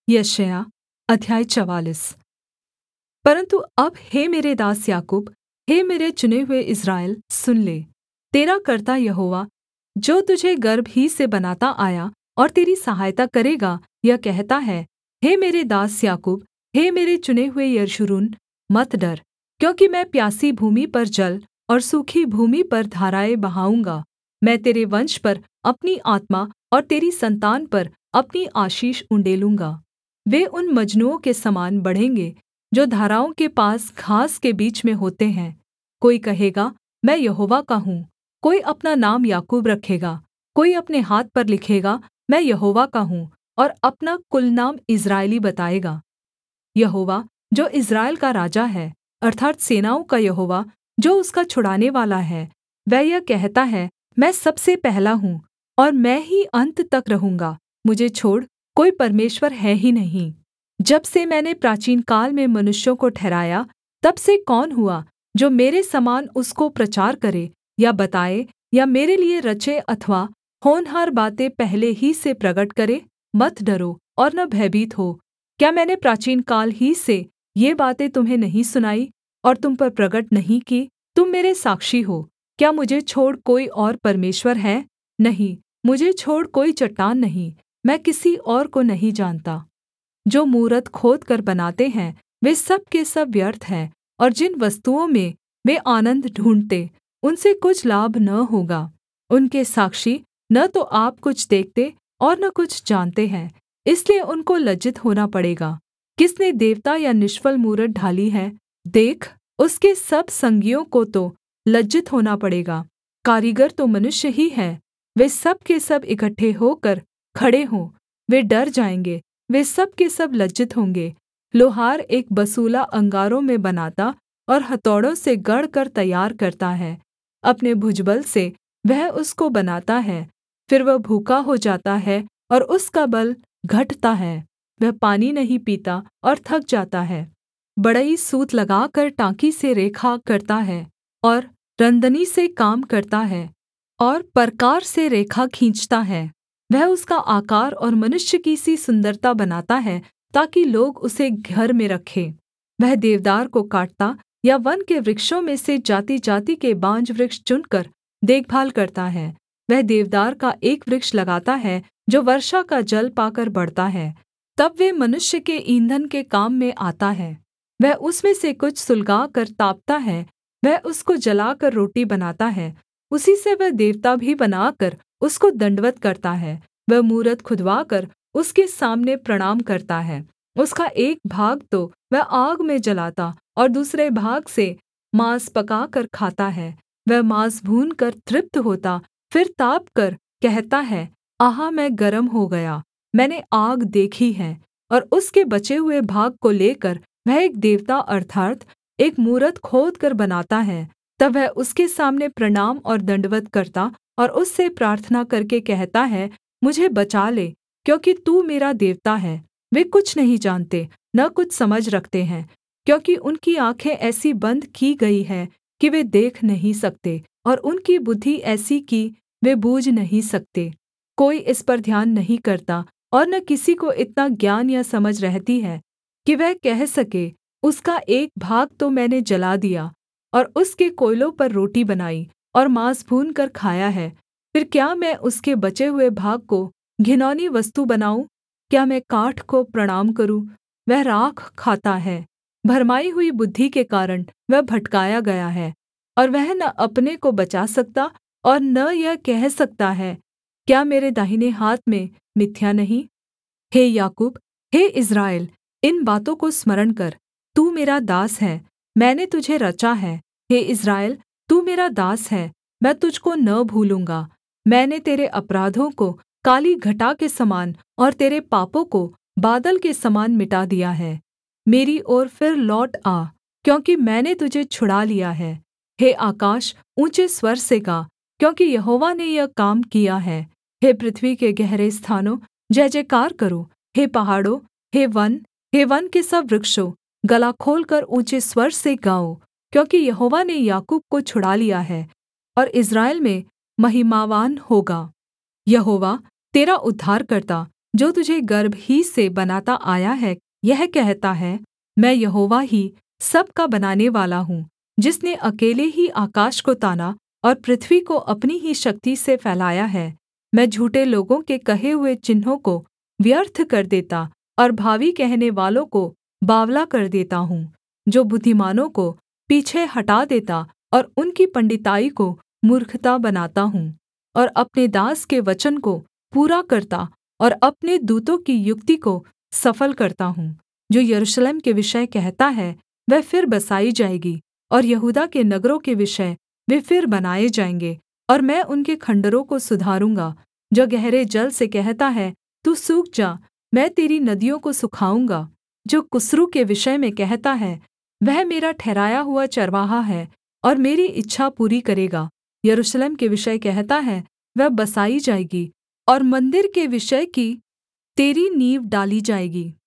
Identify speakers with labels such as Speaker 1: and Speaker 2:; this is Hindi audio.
Speaker 1: यशायाह अध्याय 44। परन्तु अब हे मेरे दास याकूब, हे मेरे चुने हुए इस्राएल, सुन ले। तेरा कर्ता यहोवा, जो तुझे गर्भ ही से बनाता आया और तेरी सहायता करेगा, यह कहता है, हे मेरे दास याकूब, हे मेरे चुने हुए यशूरून, मत डर, क्योंकि मैं प्यासी भूमि पर जल और सूखी भूमि पर धाराएँ बहाऊँगा। मैं तेरे वंश पर अपनी आत्मा और तेरी सन्तान पर अपनी आशीष उण्डेलूँगा। वे उन मजनुओं के समान बढ़ेंगे जो धाराओं के पास घास के बीच में होते हैं। कोई कहेगा, मैं यहोवा का हूँ। कोई अपना नाम याकूब रखेगा, कोई अपने हाथ पर लिखेगा, मैं यहोवा का हूँ, और अपना कुलनाम इस्राएली बताएगा। यहोवा जो इस्राएल का राजा है, अर्थात् सेनाओं का यहोवा जो उसका छुड़ानेवाला है, वह यह कहता है, मैं सबसे पहला हूँ और मैं ही अन्त तक रहूँगा। मुझे छोड़ कोई परमेश्वर है ही नहीं। जब से मैंने प्राचीनकाल में मनुष्यों को ठहराया, तब से कौन हुआ जो मेरे समान उसको प्रचार करे या बताए या मेरे लिये रचे अथवा होनहार बातें पहले ही से प्रगट करे? मत डरो और न भयभीत हो। क्या मैंने प्राचीनकाल ही से ये बातें तुम्हें नहीं सुनाई और तुम पर प्रगट नहीं की? तुम मेरे साक्षी हो। क्या मुझे छोड़ कोई और परमेश्वर है? नहीं, मुझे छोड़ कोई चट्टान नहीं। मैं किसी और को नहीं जानता। जो मूरत खोदकर बनाते हैं, वे सब के सब व्यर्थ हैं, और जिन वस्तुओं में वे आनन्द ढूँढ़ते, उनसे कुछ लाभ न होगा। उनके साक्षी न तो आप कुछ देखते और न कुछ जानते हैं, इसलिए उनको लज्जित होना पड़ेगा। किसने देवता या निष्फल मूरत ढाली है? देख, उसके सब संगियों को तो लज्जित होना पड़ेगा। कारीगर तो मनुष्य ही है। वे सब के सब इकट्ठे होकर खड़े हों, वे डर जाएँगे, वे सब के सब लज्जित होंगे। लोहार एक बसूला अंगारों में बनाता और हथौड़ों से गढ़कर तैयार करता है। अपने भुजबल से वह उसको बनाता है, फिर वह भूखा हो जाता है और उसका बल घटता है। वह पानी नहीं पीता और थक जाता है। बढ़ई सूत लगाकर टाँकी से रेखा करता है और रन्दनी से काम करता है और परकार से रेखा खींचता है। वह उसका आकार और मनुष्य की सी सुन्दरता बनाता है, ताकि लोग उसे घर में रखें। वह देवदार को काटता या वन के वृक्षों में से जाति-जाति के बांज वृक्ष चुनकर देखभाल करता है। वह देवदार का एक वृक्ष लगाता है जो वर्षा का जल पाकर बढ़ता है, तब वे मनुष्य के ईंधन के काम में आता है। वह उसमें से कुछ सुलगाकर तापता है, वह उसको जलाकर रोटी बनाता है। उसी से वह देवता भी बनाकर उसको दण्डवत् करता है। वह मूरत खुदवाकर उसके सामने प्रणाम करता है। उसका एक भाग तो वह आग में जलाता और दूसरे भाग से माँस पकाकर खाता है। वह माँस भूनकर तृप्त होता, फिर तापकर कहता है, आहा, मैं गर्म हो गया, मैंने आग देखी है। और उसके बचे हुए भाग को लेकर वह एक देवता अर्थात् एक मूरत खोदकर बनाता है। तब वह उसके सामने प्रणाम और दण्डवत् करता और उससे प्रार्थना करके कहता है, मुझे बचा ले, क्योंकि तू मेरा देवता है। वे कुछ नहीं जानते, न कुछ समझ रखते हैं, क्योंकि उनकी आँखें ऐसी बन्द की गई हैं कि वे देख नहीं सकते, और उनकी बुद्धि ऐसी कि वे बूझ नहीं सकते। कोई इस पर ध्यान नहीं करता, और न किसी को इतना ज्ञान या समझ रहती है कि वह कह सके, उसका एक भाग तो मैंने जला दिया और उसके कोयलों पर रोटी बनाई और माँस भूनकर खाया है। फिर क्या मैं उसके बचे हुए भाग को घिनौनी वस्तु बनाऊँ? क्या मैं काठ को प्रणाम करूँ? वह राख खाता है। भरमाई हुई बुद्धि के कारण वह भटकाया गया है, और वह न अपने को बचा सकता और न यह कह सकता है, क्या मेरे दाहिने हाथ में मिथ्या नहीं? हे याकूब, हे इस्राएल, इन बातों को स्मरण कर। तू मेरा दास है, मैंने तुझे रचा है। हे इस्राएल, तू मेरा दास है, मैं तुझको न भूलूँगा। मैंने तेरे अपराधों को काली घटा के समान और तेरे पापों को बादल के समान मिटा दिया है। मेरी ओर फिर लौट आ, क्योंकि मैंने तुझे छुड़ा लिया है। हे आकाश, ऊँचे स्वर से गा, क्योंकि यहोवा ने यह काम किया है। हे पृथ्वी के गहरे स्थानों, जय जयकार करो। हे पहाड़ों, हे वन के सब वृक्षों, गला खोलकर ऊँचे स्वर से गाओ, क्योंकि यहोवा ने याकूब को छुड़ा लिया है और इस्राएल में महिमावान होगा। यहोवा तेरा उद्धारकर्ता जो तुझे गर्भ ही से बनाता आया है, यह कहता है, मैं यहोवा ही सब का बनानेवाला हूँ, जिसने अकेले ही आकाश को ताना और पृथ्वी को अपनी ही शक्ति से फैलाया है। मैं झूठे लोगों के कहे हुए चिन्हों को व्यर्थ कर देता और भावी कहनेवालों को बावला कर देता हूँ, जो बुद्धिमानों को पीछे हटा देता और उनकी पंडिताई को मूर्खता बनाता हूँ, और अपने दास के वचन को पूरा करता और अपने दूतों की युक्ति को सफल करता हूँ। जो यरूशलेम के विषय कहता है, वह फिर बसाई जाएगी, और यहूदा के नगरों के विषय वे फिर बनाए जाएँगे, और मैं उनके खण्डहरों को सुधारूँगा। जो गहरे जल से कहता है, तू सूख जा, मैं तेरी नदियों को सुखाऊँगा। जो कुस्रू के विषय में कहता है, वह मेरा ठहराया हुआ चरवाहा है और मेरी इच्छा पूरी करेगा। यरूशलेम के विषय कहता है, वह बसाई जाएगी, और मन्दिर के विषय की तेरी नींव डाली जाएगी।